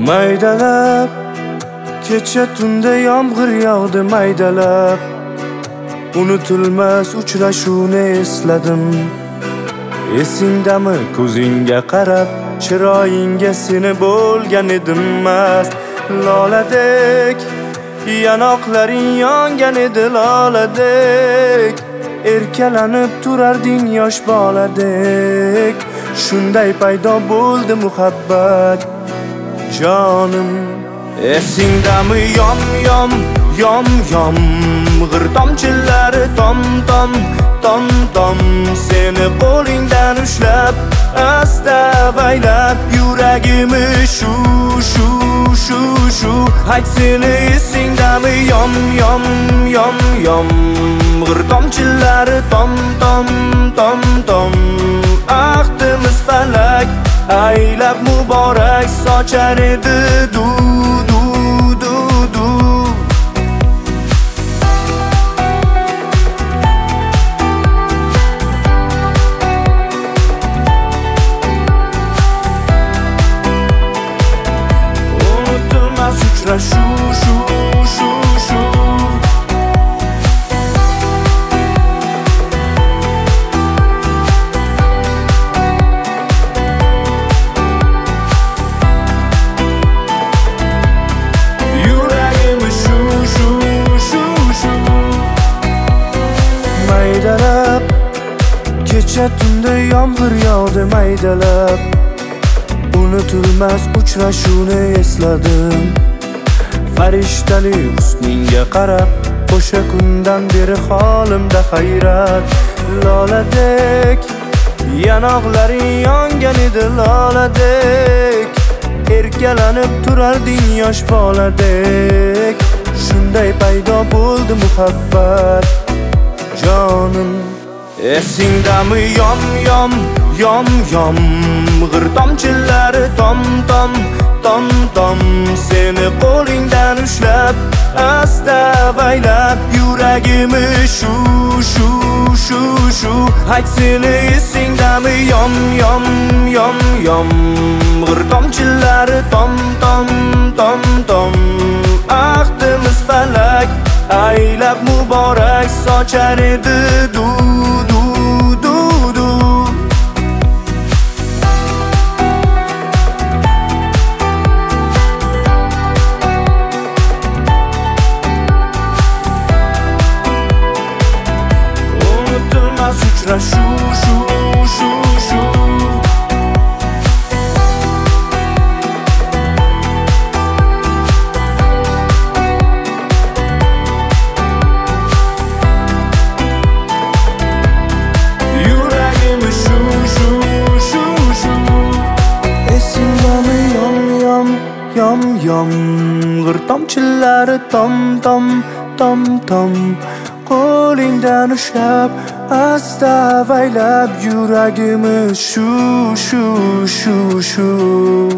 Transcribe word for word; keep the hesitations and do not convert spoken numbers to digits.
Maydalab kecha tunda yomg'ir yog'di maydalab Unutilmas uchrashuvni esladim Esingdami ko'zingga qarab chiroyingga seni bo'lgan edim mast Loladek yanoqlaring yongan edi loladek Erkalanib turarding yosh boladek Shunday paydo bo'ldi muhabbat jonim Esingdami yom yom yom yom G'ir tomchilari tom tom tom tom Seni qo'lingdan ushlab asta avaylab Yuragimi shu shu shu shu Ayt seni esingdami yom yom yom yom G'ir tomchilari tom tom tom tom Ahdimiz falak aylab muborak sochar edi du du du du Unutilmas uchrashuv shu shu shu Maydalab kecha tunda yomg'ir yog'di maydalab Unutilmas uchrashuvni esladim Farishtali husningga qarab o'sha kundan beri holimda hayrat Loladek yanoqlaring yongan edi loladek Erkalanib turarding yosh boladek Shunday paydo bo'ldi muhabbat jonim Esingdami yom yom yom yom G'ir tomchilari tom tom tom tom Seni qo'lingdan ushlab asta avaylab Yuragimi shu shu shu shu Ayt seni esingdami yom yom yom yom G'ir tomchilari tom tom tom tom Ahdimiz falak aylab muborak sochar edi du du du du Unutilmas uchrashuv shu shu shu Yom yom G'ir tomchilari tom tom tom tom Qo'lingdan ushlab asta avaylab Yuragimi shu shu shu shu